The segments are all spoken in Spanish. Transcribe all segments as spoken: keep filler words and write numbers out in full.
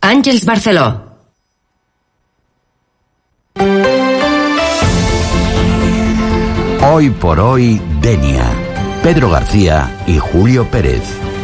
Àngels Barceló. Hoy por hoy, Denia. Pedro García y Julio Pérez.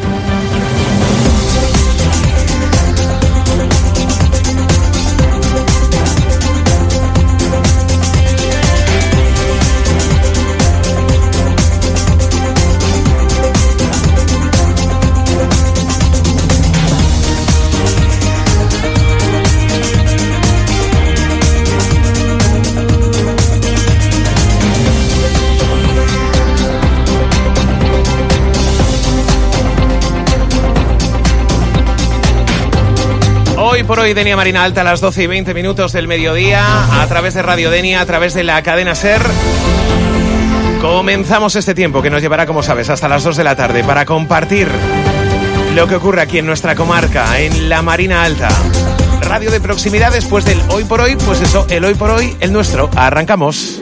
Hoy por hoy, Denia Marina Alta, a las doce y veinte minutos del mediodía, a través de Radio Denia, a través de la cadena SER. Comenzamos este tiempo que nos llevará, como sabes, hasta las dos de la tarde para compartir lo que ocurre aquí en nuestra comarca, en la Marina Alta. Radio de proximidad después del Hoy por Hoy, pues eso, el Hoy por Hoy, el nuestro. Arrancamos.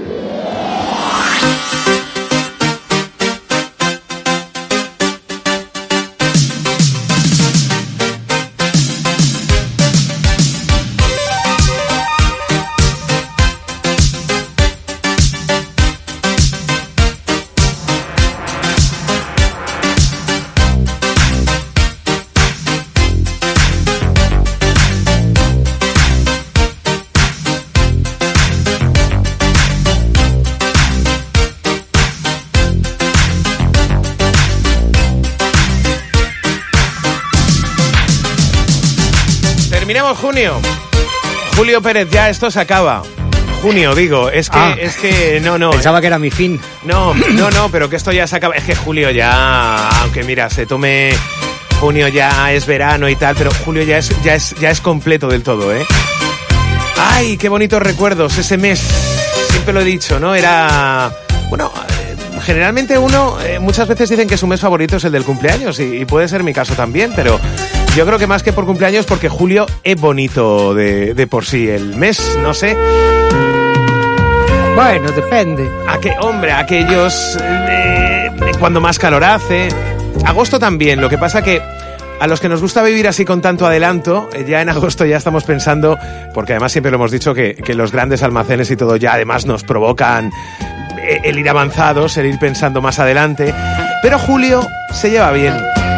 Terminemos junio. Julio Pérez, ya esto se acaba. Junio, digo, es que, ah, es que, no, no. Pensaba eh. que era mi fin. No, no, no, pero que esto ya se acaba. Es que julio ya, aunque mira, se tome, junio ya es verano y tal, pero julio ya es, ya es, ya es completo del todo, ¿eh? Ay, qué bonitos recuerdos, ese mes, siempre lo he dicho, ¿no? Era, bueno, generalmente uno, eh, muchas veces dicen que su mes favorito es el del cumpleaños, y, y puede ser mi caso también, pero yo creo que más que por cumpleaños, porque julio es bonito de, de por sí. El mes, no sé. Bueno, depende. A que, hombre, aquellos eh, cuando más calor hace. Agosto también, lo que pasa que a los que nos gusta vivir así con tanto adelanto, eh, ya en agosto ya estamos pensando, porque además siempre lo hemos dicho, que, que los grandes almacenes y todo ya además nos provocan eh, el ir avanzados, el ir pensando más adelante. Pero julio se lleva bien.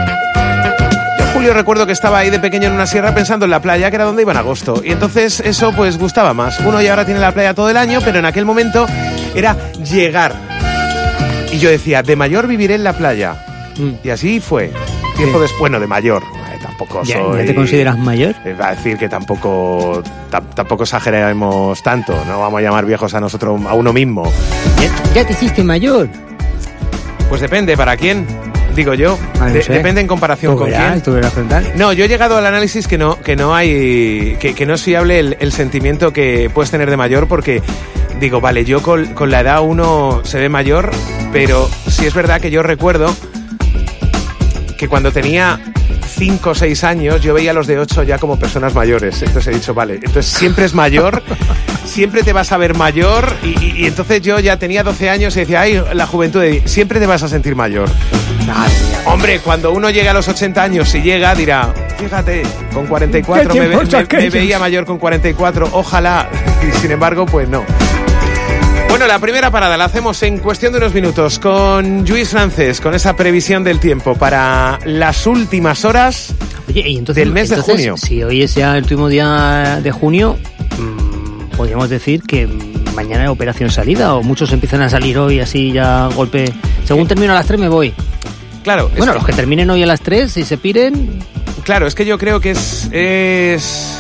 Yo recuerdo que estaba ahí de pequeño en una sierra pensando en la playa, que era donde iba en agosto, y entonces eso pues gustaba más. Uno ya ahora tiene la playa todo el año, pero en aquel momento era llegar. Y yo decía, de mayor viviré en la playa. Mm. Y así fue. Tiempo sí. después, bueno, de mayor. Eh, tampoco ¿Ya, soy... ¿Ya te consideras mayor? Eh, va a decir que tampoco, tampoco exageremos tanto. No vamos a llamar viejos a nosotros, a uno mismo. ¿Ya, ya te hiciste mayor? Pues depende, ¿para quién? Digo yo, ah, no de, sé. depende en comparación con verás, quién. ¿Tú verás frontal? No, yo he llegado al análisis que no, que no hay, que, que no es fiable el, el sentimiento que puedes tener de mayor, porque digo, vale, yo con, con la edad uno se ve mayor, pero sí es verdad que yo recuerdo que cuando tenía cinco o seis años, yo veía a los de ocho ya como personas mayores. Entonces he dicho, vale, entonces siempre es mayor, siempre te vas a ver mayor, y, y, y entonces yo ya tenía doce años y decía, ay, la juventud, de, siempre te vas a sentir mayor. Ay, hombre, cuando uno llega a los ochenta años y llega, dirá, fíjate, con cuarenta y cuatro me, me, me veía mayor con cuarenta y cuatro, ojalá, y sin embargo, pues no. Bueno, la primera parada la hacemos en cuestión de unos minutos con Lluís Francés, con esa previsión del tiempo para las últimas horas. Oye, y entonces, del mes entonces, de junio. Si hoy es ya el último día de junio, mmm, podríamos decir que mañana hay operación salida, o muchos empiezan a salir hoy así ya golpe. Según termino a las tres me voy. Claro. Bueno, que... los que terminen hoy a las tres y se piren. Claro, es que yo creo que es... es...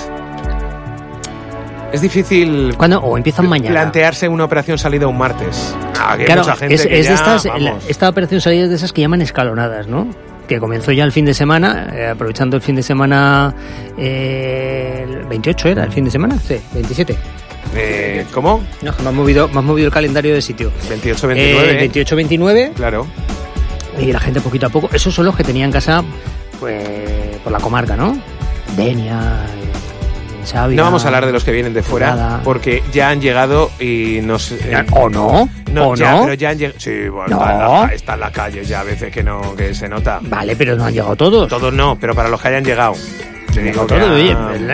Es difícil. ¿Cuándo? O empiezan mañana. Plantearse una operación salida un martes. Ah, que claro, hay mucha gente es, que es ya, de estas, vamos. la, esta operación salida es de esas que llaman escalonadas, ¿no? Que comenzó ya el fin de semana, eh, aprovechando el fin de semana. Eh, el veintiocho era el fin de semana, sí, veintisiete. Eh, ¿Cómo? No, me has movido, me has movido el calendario de sitio. veintiocho veintinueve. Eh, veintiocho veintinueve. Claro. Y la gente poquito a poco. Esos son los que tenían casa, pues, por la comarca, ¿no? Denia. Xavi, no vamos a hablar de los que vienen de fuera, nada. Porque ya han llegado y nos... Eh, ¿O no? no ¿O ya, no? Pero ya han llegado... Sí, bueno, no. está, en la, está en la calle ya a veces que no que se nota. Vale, pero no han llegado todos. Todos no, pero para los que hayan llegado. Te digo todo, ya... oye,